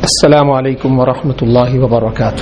السلام عليكم ورحمة الله وبركاته.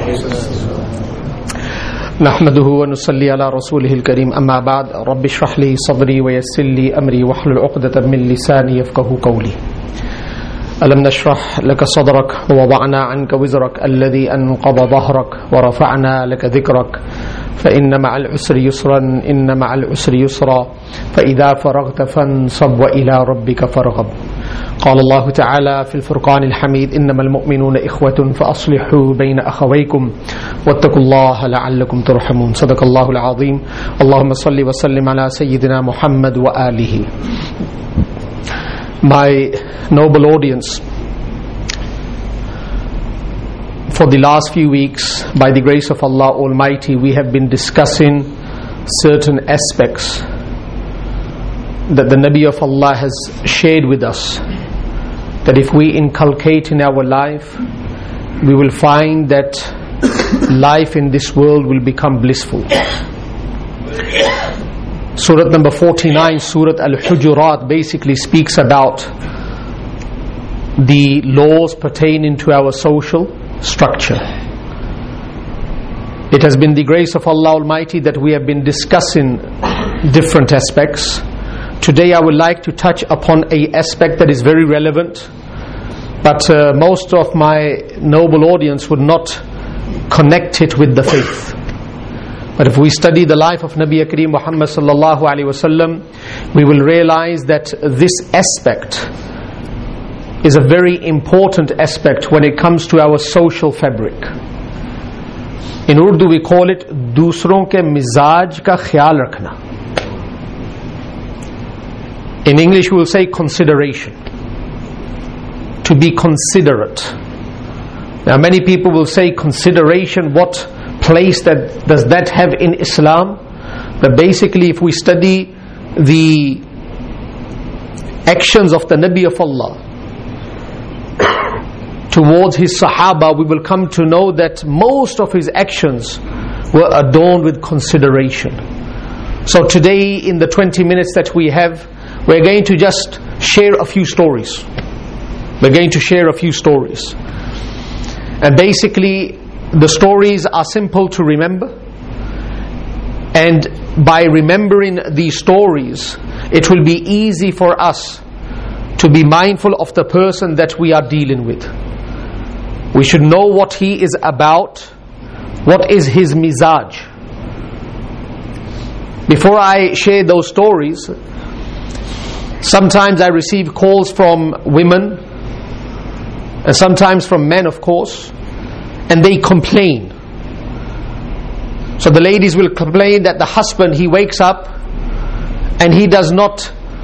نحمده ونصلي على رسوله الكريم. أما بعد، رب اشرح لي صدري ويسر لي أمري واحلل عقدة من لساني يفقهوا قولي. ألم نشرح لك صدرك ووضعنا عنك وزرك الذي أنقض ظهرك ورفعنا لك ذكرك فإن مع العسر يسرا إن مع العسر يسرا فإذا فرغت فانصب وإلى ربك فارغب. قال الله تعالى في الفرقان الحميد: إنما المؤمنون إخوة فأصلحوا بين أخويكم واتقوا الله لعلكم ترحمون. صدق الله العظيم. اللهم صل وسلم على سيدنا محمد وآله. My noble audience, for the last few weeks, by the grace of Allah Almighty, we have been discussing certain aspects that the Nabi of Allah has shared with us, that if we inculcate in our life, we will find that life in this world will become blissful. Surah number 49, Surah Al-Hujurat, basically speaks about the laws pertaining to our social structure. It has been the grace of Allah Almighty that we have been discussing different aspects. Today I would like to touch upon an aspect that is very relevant, but most of my noble audience would not connect it with the faith. But if we study the life of Nabi Kareem Muhammad sallallahu alaihi wasallam, we will realize that this aspect is a very important aspect when it comes to our social fabric. In Urdu we call it दूसरों के मिजाज का ख्याल रखना. In English we will say consideration. To be considerate. Now many people will say consideration, what place that does that have in Islam? But basically if we study the actions of the Nabi of Allah towards his Sahaba, we will come to know that most of his actions were adorned with consideration. So today in the 20 minutes that we have, we're going to just share a few stories. We're going to share a few stories. And basically the stories are simple to remember, and by remembering these stories it will be easy for us to be mindful of the person that we are dealing with. We should know what he is about, what is his mizaj. Before I share those stories, sometimes I receive calls from women and sometimes from men, of course, and they complain. So the ladies will complain that the husband, he wakes up and he does not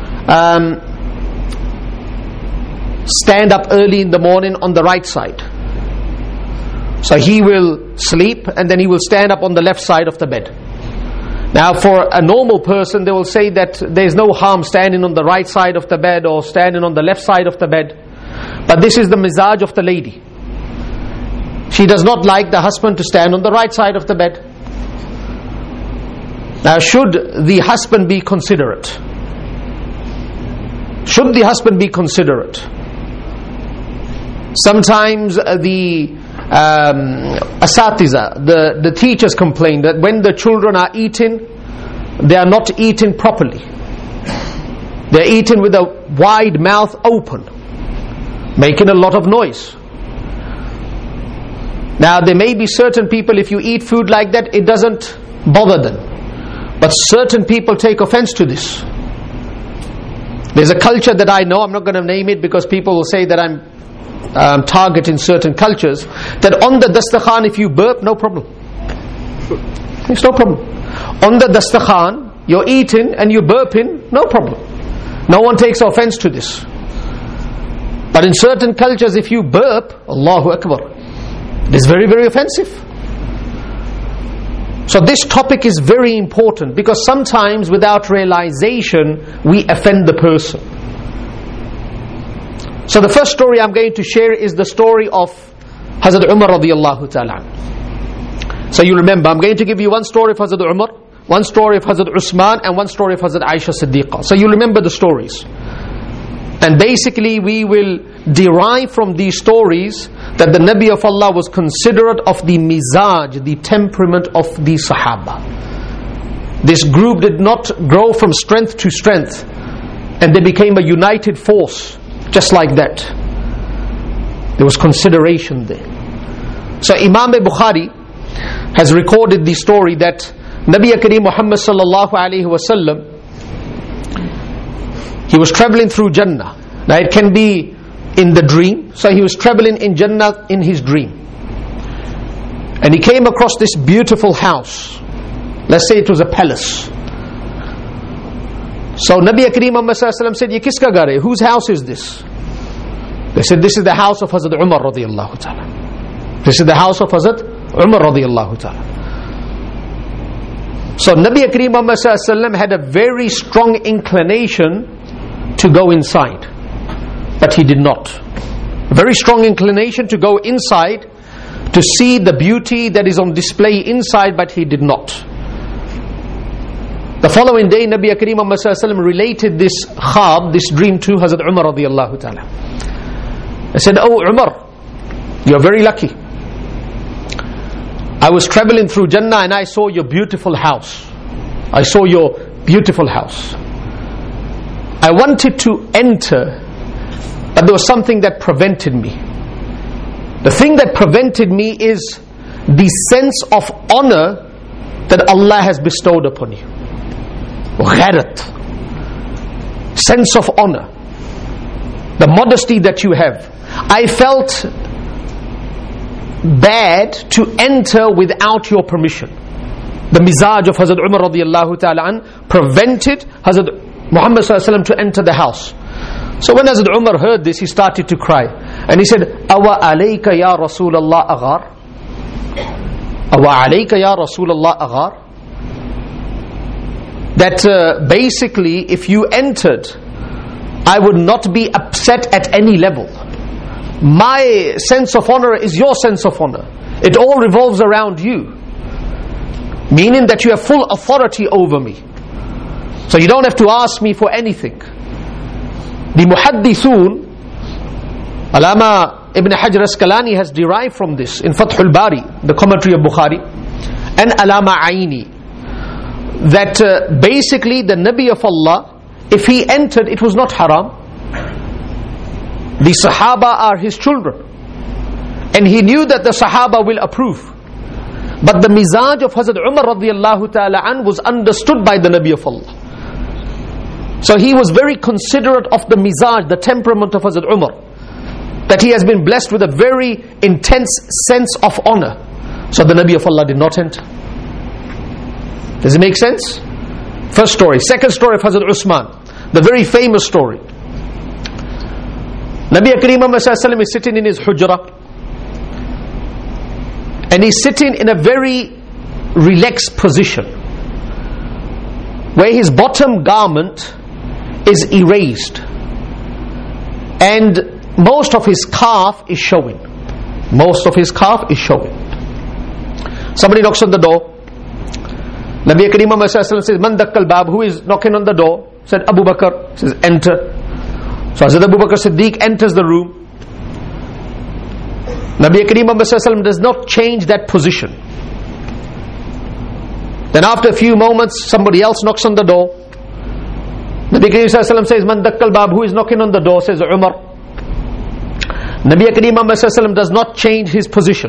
stand up early in the morning on the right side. So he will sleep and then he will stand up on the left side of the bed. Now for a normal person, they will say that there is no harm standing on the right side of the bed or standing on the left side of the bed. But this is the mizaj of the lady. She does not like the husband to stand on the right side of the bed. Now should the husband be considerate? Should the husband be considerate? Sometimes the asatiza, the teachers complain that when the children are eating, they are not eating properly. They are eating with a wide mouth open, making a lot of noise. Now there may be certain people, if you eat food like that, it doesn't bother them. But certain people take offense to this. There's a culture that I know, I'm not going to name it because people will say that I'm targeting certain cultures, that on the dastakhan if you burp, no problem. It's no problem. On the dastakhan, you're eating and you're burping, no problem. No one takes offense to this. But in certain cultures, if you burp, Allahu Akbar, it is very, very offensive. So this topic is very important because sometimes without realization we offend the person. So the first story I'm going to share is the story of Hazrat Umar radiyallahu ta'ala. So you remember, I'm going to give you one story of Hazrat Umar, one story of Hazrat Usman, and one story of Hazrat Aisha Siddiqa. So you remember the stories. And basically we will derive from these stories that the Nabi of Allah was considerate of the mizaj, the temperament of the Sahaba. This group did not grow from strength to strength and they became a united force just like that. There was consideration there. So Imam Bukhari has recorded the story that Nabi Kareem Muhammad sallallahu alaihi wasallam, he was traveling through Jannah. Now it can be in the dream. So he was traveling in Jannah in his dream. And he came across this beautiful house. Let's say it was a palace. So Nabi Kareem Muhammad sallallahu alaihi wasallam said, "Ye kiska ghar hai? Whose house is this?" They said, "This is the house of Hazrat Umar radiyallahu ta'ala." This is the house of Hazrat Umar radiyallahu ta'ala. So Nabi Kareem Muhammad sallallahu alaihi wasallam had a very strong inclination to go inside, but he did not. A very strong inclination to go inside to see the beauty that is on display inside, but he did not. The following day, Nabi Kareem Muhammad sallallahu alaihi wasallam related this khab, this dream, to Hazrat Umar radiyallahu ta'ala. I said, "Oh Umar, you're very lucky. I was traveling through Jannah and I saw your beautiful house. I saw your beautiful house. I wanted to enter, but there was something that prevented me. The thing that prevented me is the sense of honor that Allah has bestowed upon you. Gharat, sense of honor, the modesty that you have. I felt bad to enter without your permission." The mizaj of Hazrat Umar radiyallahu ta'ala an prevented Hazrat Muhammad sallallahu alaihi wasallam to enter the house. So when Hazrat Umar heard this, he started to cry. And he said, "Awa alayka ya Rasulallah aghar? Awa alayka ya Rasulallah aghar?" That basically, if you entered, I would not be upset at any level. My sense of honor is your sense of honor. It all revolves around you. Meaning that you have full authority over me. So you don't have to ask me for anything. The Muhaddithun, Alama Ibn Hajar Asqalani has derived from this in Fathul Bari, the commentary of Bukhari, and Alama Aini, that basically the Nabi of Allah, if he entered, it was not haram. The Sahaba are his children, and he knew that the Sahaba will approve. But the mizaj of Hazrat Umar radiyallahu ta'ala an was understood by the Nabi of Allah. So he was very considerate of the mizaj, the temperament of Hazrat Umar, that he has been blessed with a very intense sense of honor. So the Nabi of Allah did not enter. Does it make sense? First story. Second story of Hazrat Usman, the very famous story. Nabi Kareem Muhammad sallallahu alaihi wasallam is sitting in his hujrah, and he's sitting in a very relaxed position, where his bottom garment is erased and most of his calf is showing. Most of his calf is showing. Somebody knocks on the door. Nabi Kareem Muhammad sallallahu alaihi wasallam says, "Man dakkal bab?" Who is knocking on the door? Said, "Abu Bakr." Says, "Enter." So Hazrat Abu Bakr Siddiq enters the room. Nabi Kareem Muhammad sallallahu alaihi wasallam does not change that position. Then after a few moments, somebody else knocks on the door. Nabi Kareem sallallahu alaihi wasallam says, "Man dakkal bab?" Who is knocking on the door? Says, "Umar." Nabi Kareem Muhammad sallallahu alaihi wasallam does not change his position.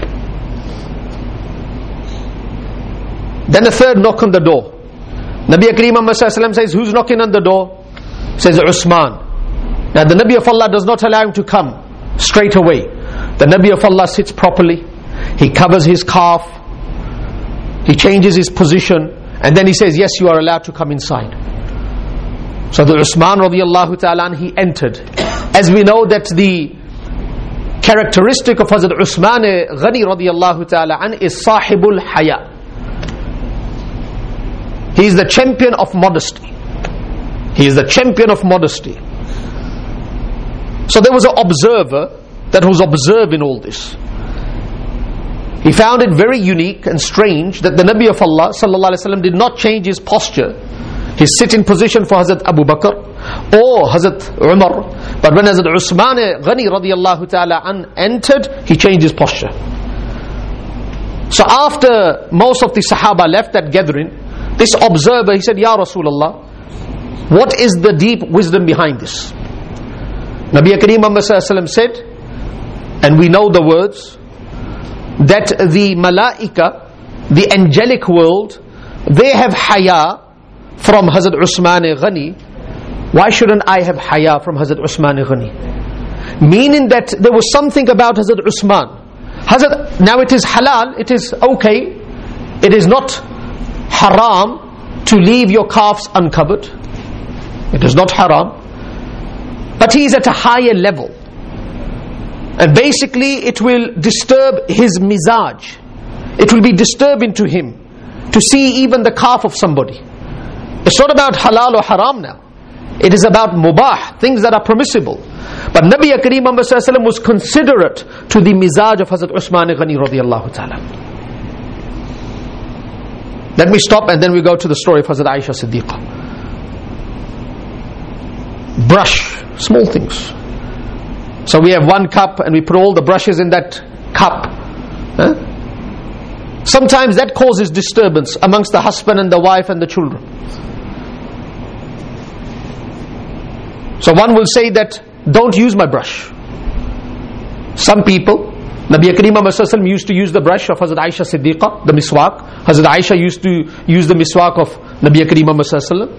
Then a third knock on the door. Nabi Kareem Muhammad sallallahu alaihi wasallam says, "Who's knocking on the door?" Says, "Usman." Now the Nabi of Allah does not allow him to come straight away. The Nabi of Allah sits properly, he covers his calf, he changes his position, and then he says, "Yes, you are allowed to come inside." So the Usman radiyallahu ta'ala, he entered. As we know that the characteristic of Hazrat Usman Ghani radiyallahu ta'ala an is sahibul haya. He is the champion of modesty. He is the champion of modesty. So there was an observer that was observing all this. He found it very unique and strange that the Nabi of Allah sallallahu alaihi wasallam did not change his posture. his sitting position for Hazrat Abu Bakr or Hazrat Umar. But when Hazrat Usman Ghani radiyallahu ta'ala an entered, he changed his posture. So after most of the Sahaba left that gathering, this observer, he said, Ya Rasulullah, what is the deep wisdom behind this? Nabi Kareem Muhammad ﷺ said, and we know the words, that the malaika, the angelic world, they have haya from Hazrat Usman Ghani. Why shouldn't I have haya from Hazrat Usman Ghani? Meaning that there was something about Hazrat Usman. Now it is halal, it is okay, it is not haram to leave your calves uncovered. It is not haram. But he is at a higher level. And basically it will disturb his mizaj. It will be disturbing to him to see even the calf of somebody. It's not about halal or haram now. It is about mubah, things that are permissible. But Nabi Kareem Muhammad ﷺ was considerate to the mizaj of Hazrat Usman Ghani radiyallahu ta'ala. Let me stop and then we go to the story of Hazrat Aisha Siddiqa. Brush, small things. So we have one cup and we put all the brushes in that cup. Sometimes that causes disturbance amongst the husband and the wife and the children. So one will say that, don't use my brush. Some people, Nabi Kareem Muhammad ﷺ used to use the brush of Hazrat Aisha Siddiqa, the miswak. Hazrat Aisha used to use the miswak of Nabi Kareem Muhammad ﷺ.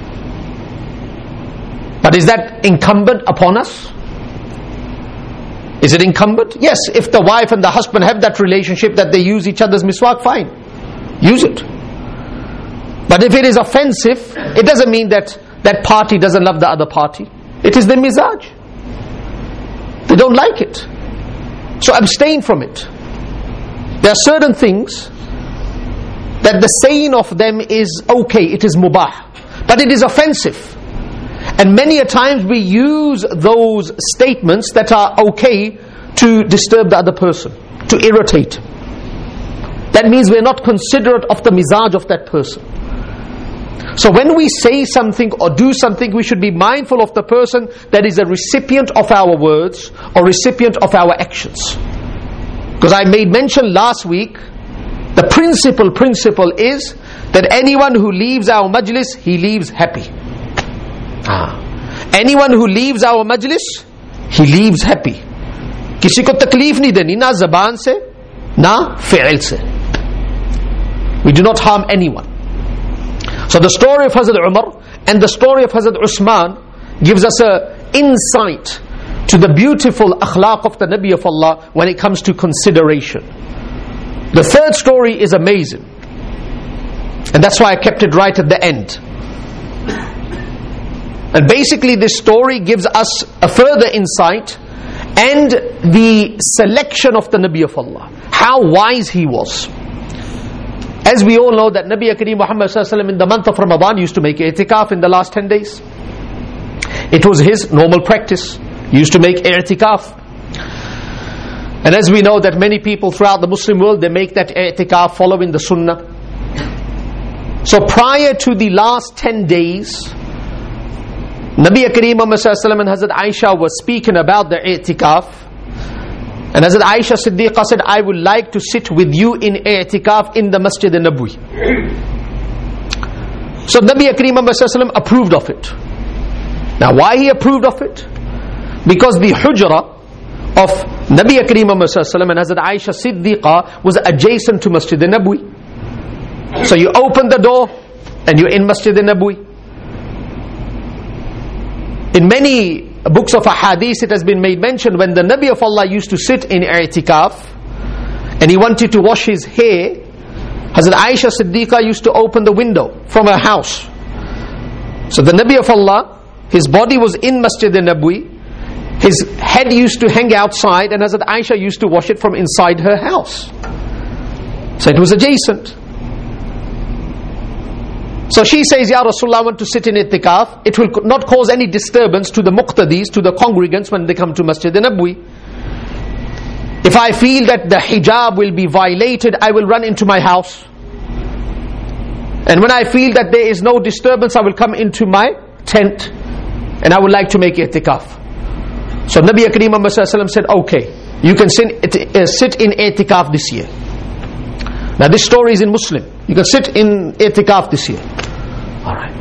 But is that incumbent upon us? Is it incumbent? Yes, if the wife and the husband have that relationship that they use each other's miswak, fine. Use it. But if it is offensive, it doesn't mean that that party doesn't love the other party. It is the mizaj. They don't like it. So abstain from it. There are certain things that the saying of them is okay, it is mubah, but it is offensive. And many a times we use those statements that are okay to disturb the other person, to irritate. That means we're not considerate of the mizaj of that person. So when we say something or do something, we should be mindful of the person that is a recipient of our words or recipient of our actions. Because I made mention last week, the principle is that anyone who leaves our majlis, he leaves happy. Anyone who leaves our majlis, he leaves happy. किसी को तकलीफ नहीं देनी, ना ज़बान से, ना फ़िअल से. We do not harm anyone. So the story of Hazrat Umar and the story of Hazrat Usman gives us an insight to the beautiful akhlaq of the Nabi of Allah when it comes to consideration. The third story is amazing, and that's why I kept it right at the end. And basically this story gives us a further insight and the selection of the Nabi of Allah, how wise he was. As we all know that Nabi Kareem Muhammad ﷺ in the month of Ramadan used to make i'tikaf in the last 10 days. It was his normal practice. He used to make i'tikaf. And as we know that many people throughout the Muslim world, they make that i'tikaf following the sunnah. So prior to the last 10 days, Nabi Kareem Muhammad ﷺ and Hazrat Aisha were speaking about the i'tikaf. And Hazrat Aisha Siddiqa said, I would like to sit with you in i'tikaf in the Masjid al-Nabawi. So Nabi Kareem Muhammad ﷺ approved of it. Now why he approved of it? Because the hujra of Nabi Kareem Muhammad ﷺ and Hazrat Aisha Siddiqa was adjacent to Masjid al-Nabawi. So you open the door and you're in Masjid al-Nabawi. In many books of ahadith it has been made mention when the Nabi of Allah used to sit in i'tikaf and he wanted to wash his hair, Hazrat Aisha Siddiqa used to open the window from her house. So the Nabi of Allah, his body was in Masjid al-Nabawi, his head used to hang outside, and Hazrat Aisha used to wash it from inside her house. So it was adjacent. So she says, Ya Rasulullah, I want to sit in i'tikaf. It will not cause any disturbance to the muqtadis, to the congregants when they come to Masjid al-Nabawi. If I feel that the hijab will be violated, I will run into my house. and when I feel that there is no disturbance, I will come into my tent and I would like to make i'tikaf. So Nabi Kareem Muhammad sallallahu alaihi wasallam said, okay, you can sit in i'tikaf this year. Now this story is in Muslim. You can sit in i'tikaf this year. Alright.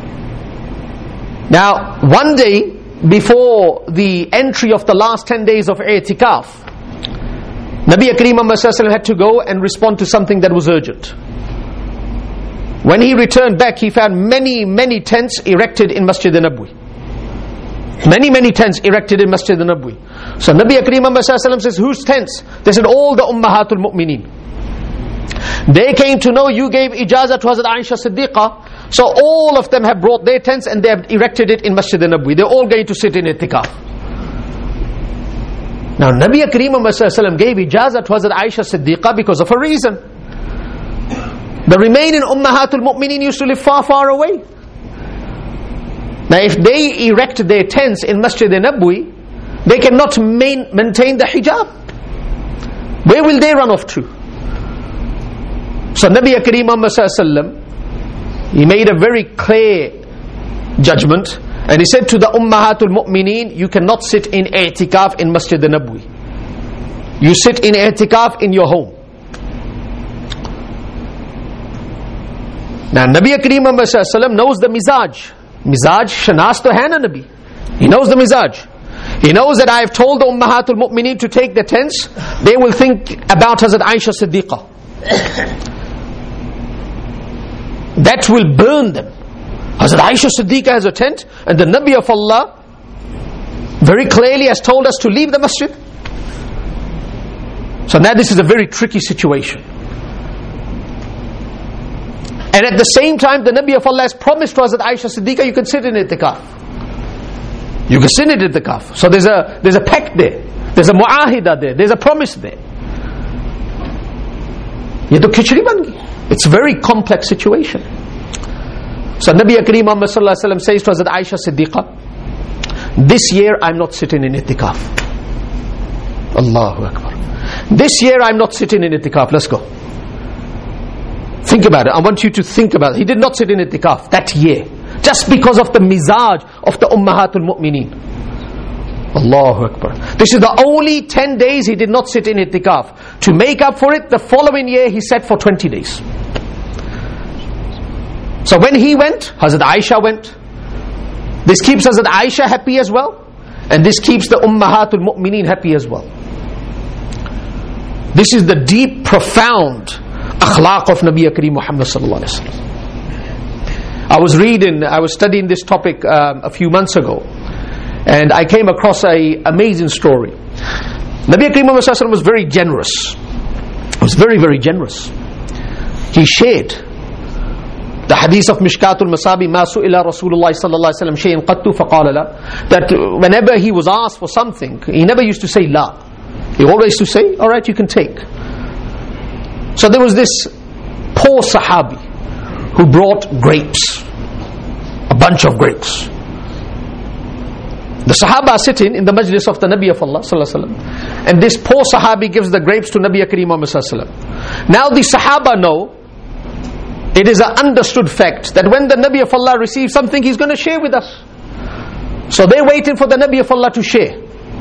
Now one day before the entry of the last 10 days of i'tikaf, Nabi Kareem Muhammad sallallahu alaihi wasallam had to go and respond to something that was urgent. When he returned back, he found many tents erected in Masjid al-Nabawi. Many tents erected in Masjid al-Nabawi. So Nabi Kareem Muhammad sallallahu alaihi wasallam says, whose tents? They said, all the Ummahatul Mu'mineen. They came to know you gave ijazah to Hazrat Aisha Siddiqa, so all of them have brought their tents and they have erected it in Masjid al-Nabawi. They're all going to sit in i'tikaf. Now Nabi Kareem Muhammad sallallahu alaihi wasallam gave ijazah to Hazrat Aisha Siddiqa because of a reason. The remaining Ummahatul Mu'mineen used to live far away. Now if they erect their tents in Masjid al-Nabawi, they cannot maintain the hijab. Where will they run off to? So Nabi Kareem Muhammad sallallahu alaihi wasallam, he made a very clear judgment, and he said to the Ummahatul Mu'mineen, you cannot sit in i'tikaf in Masjid al-Nabawi. You sit in i'tikaf in your home. Now Nabi Kareem Muhammad sallallahu alaihi wasallam knows the mizaj. Mizaj shanas to hai na Nabi. He knows the mizaj. He knows that I have told the Ummahatul Mu'mineen to take the tents. They will think about Hazrat Aisha Siddiqa. That will burn them. Hazrat Aisha Siddiqa has a tent, and the Nabi of Allah very clearly has told us to leave the masjid. So now this is a very tricky situation. And at the same time, the Nabi of Allah has promised to Hazrat Aisha Siddiqa, you can sit in i'tikaf. You can sit in i'tikaf. So there's a pact there. There's a mu'ahida there. There's a promise there. Ye to khichdi ban gayi. It's a very complex situation. So Nabi Kareem Muhammad sallallahu alaihi wasallam says to Hazrat Aisha Siddiqa, this year I'm not sitting in i'tikaf. Allahu Akbar. This year I'm not sitting in i'tikaf. Let's go. Think about it. I want you to think about it. He did not sit in i'tikaf that year, just because of the mizaj of the Ummahatul Mu'mineen. Allahu Akbar. This is the only 10 days he did not sit in i'tikaf. To make up for it, the following year he sat for 20 days. So when he went, Hazrat Aisha went. This keeps Hazrat Aisha happy as well, and this keeps the Ummahatul Mu'mineen happy as well. This is the deep, profound akhlaq of Nabi Kareem Muhammad sallallahu alaihi wasallam. I was studying this topic a few months ago, and I came across an amazing story. Nabi Kareem Muhammad sallallahu alaihi wasallam was very generous. He was very generous. He shared. The hadith of Mishkatul Masabi, Ma su'ila Rasulullah sallallahu alaihi wasallam shay'in qattu faqala la, that whenever he was asked for something, he never used to say la. He always used to say, all right, you can take. So there was this poor Sahabi who brought grapes, a bunch of grapes. The Sahaba are sitting in the majlis of the Nabi of Allah sallallahu alaihi wasallam, and this poor Sahabi gives the grapes to Nabi Kareem Muhammad sallallahu alaihi wasallam. Now the Sahaba know, it is an understood fact that when the Nabi of Allah receives something, he's going to share with us. So they're waiting for the Nabi of Allah to share.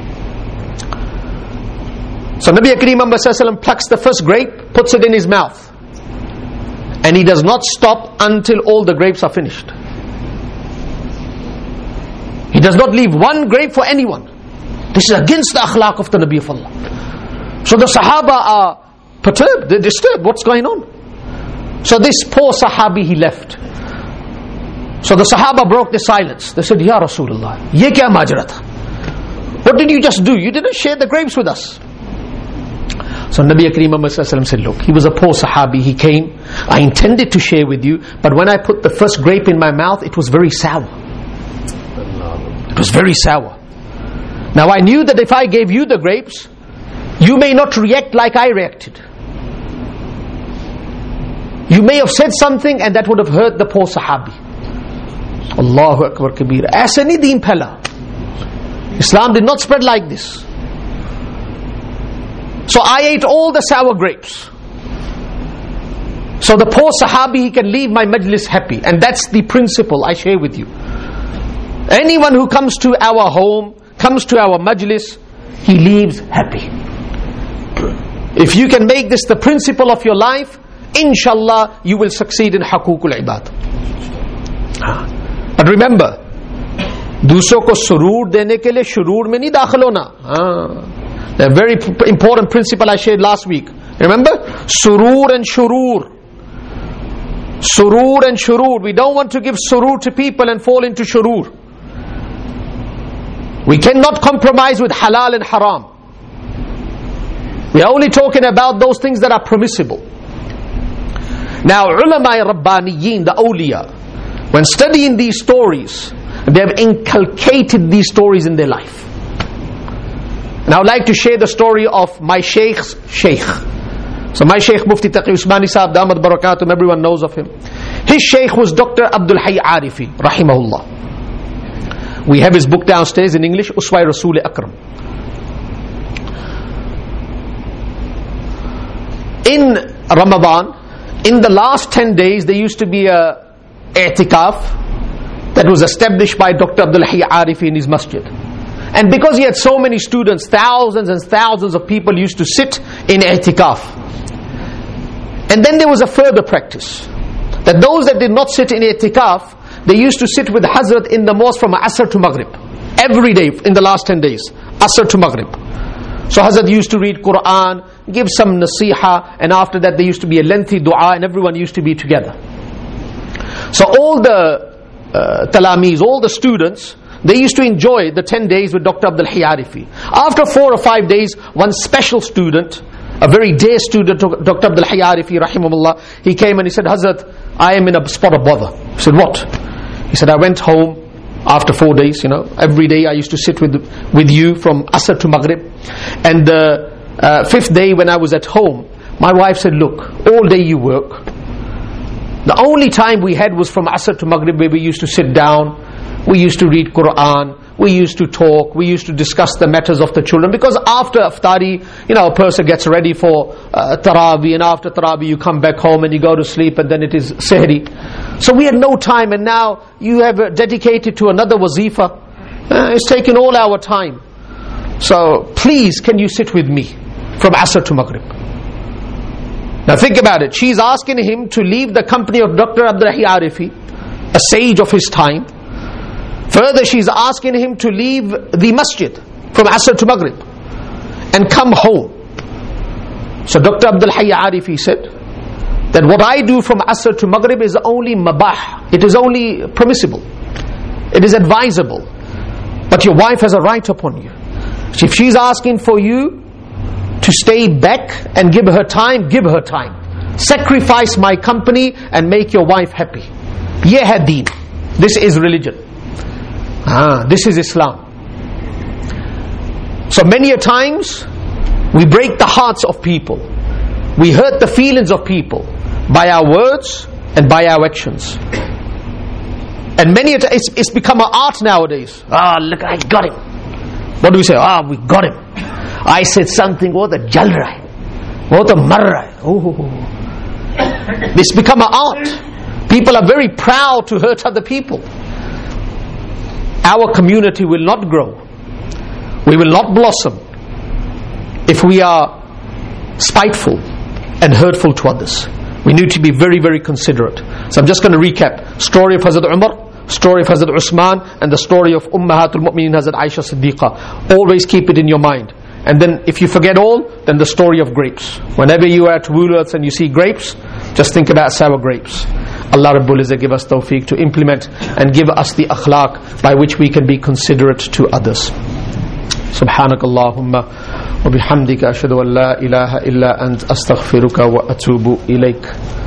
So Nabi Kareem Muhammad sallallahu alaihi wasallam plucks the first grape, puts it in his mouth, and he does not stop until all the grapes are finished. He does not leave one grape for anyone. This is against the akhlaq of the Nabi of Allah. So the Sahaba are perturbed, they're disturbed. What's going on? So this poor Sahabi, he left. So the Sahaba broke the silence. They said, Ya Rasulullah, ye kya majra tha? What did you just do? You didn't share the grapes with us. So Nabi Kareem Muhammad sallallahu alaihi wasallam said, look, he was a poor Sahabi. He came, I intended to share with you, but when I put the first grape in my mouth, it was very sour. It was very sour. Now I knew that if I gave you the grapes, you may not react like I reacted. You may have said something and that would have hurt the poor Sahabi. Allahu Akbar Kabir. Aisa nahi deen phaila. Islam did not spread like this. So I ate all the sour grapes. So the poor Sahabi, he can leave my majlis happy. And that's the principle I share with you. Anyone who comes to our home, comes to our majlis, he leaves happy. If you can make this the principle of your life, inshallah, you will succeed in Haqooqul Ibad. But remember, दूसरों को सुरूर देने के लिए शुरूर में नहीं दाखिल होना. A very important principle I shared last week. Remember? Surur and shurur. Surur and shurur. We don't want to give surur to people and fall into shurur. We cannot compromise with halal and haram. We are only talking about those things that are permissible. Now, ulama rabbaniyin, the awliya, when studying these stories, they have inculcated these stories in their life. And I would like to share the story of my sheikh's sheikh. So my sheikh Mufti Taqi Usmani Sahib, Damat Barakatum, everyone knows of him. His sheikh was Dr. Abdul Hayy Arifi, rahimahullah. We have his book downstairs in English, Uswai Rasul Akram. In Ramadan, in the last 10 days, there used to be a i'tikaf that was established by Dr. Abdul Hayy Arifi in his masjid. And because he had so many students, thousands and thousands of people used to sit in i'tikaf. And then there was a further practice, that those that did not sit in i'tikaf, they used to sit with Hazrat in the mosque from Asr to Maghrib. Every day in the last 10 days, Asr to Maghrib. So Hazrat used to read Quran, give some nasiha, and after that there used to be a lengthy dua, and everyone used to be together. So all the talamis, all the students, they used to enjoy the 10 days with Dr. Abdul Hayy Arifi. After 4 or 5 days, one special student, a very dear student, Dr. Abdul Hayy Arifi, rahimahullah, he came and he said, Hazrat, I am in a spot of bother. He said, what? He said, I went home after 4 days, every day I used to sit with you from Asr to Maghrib. And the 5th day when I was at home, my wife said, look, all day you work. The only time we had was from Asr to Maghrib, where we used to sit down, we used to read Quran, we used to talk, we used to discuss the matters of the children. Because after Iftari, a person gets ready for Taraweeh, and after Taraweeh you come back home and you go to sleep, and then it is Sehri. So we had no time, and now you have dedicated to another wazifa. It's taken all our time. So please, can you sit with me from Asr to Maghrib? Now think about it. She's asking him to leave the company of Dr. Abdul Hayy Arifi, a sage of his time. Further, she's asking him to leave the masjid from Asr to Maghrib and come home. So Dr. Abdul Hayy Arifi said that what I do from Asr to Maghrib is only mabah. It is only permissible. It is advisable. But your wife has a right upon you. If she's asking for you to stay back and give her time, give her time. Sacrifice my company and make your wife happy. Ye hai deen. This is religion. This is Islam. So many a times we break the hearts of people. We hurt the feelings of people by our words and by our actions. And many a times it's become an art nowadays. Look, I got him. What do we say? We got him. I said something, wo to jal raha hai, wo to mar raha hai. This become an art. People are very proud to hurt other people. Our community will not grow. We will not blossom if we are spiteful and hurtful to others. We need to be very, very considerate. So I'm just going to recap. Story of Hazrat Umar, story of Hazrat Usman, and the story of Ummahatul Mu'mineen Hazrat Aisha Siddiqa. Always keep it in your mind. And then if you forget all, then the story of grapes. Whenever you are at Woolworths and you see grapes, just think about sour grapes. Allah Rabbul Izzah give us tawfiq to implement and give us the akhlaq by which we can be considerate to others. Subhanakallahumma wa bihamdika ashhadu an la ilaha illa ant astaghfiruka wa atubu ilayk.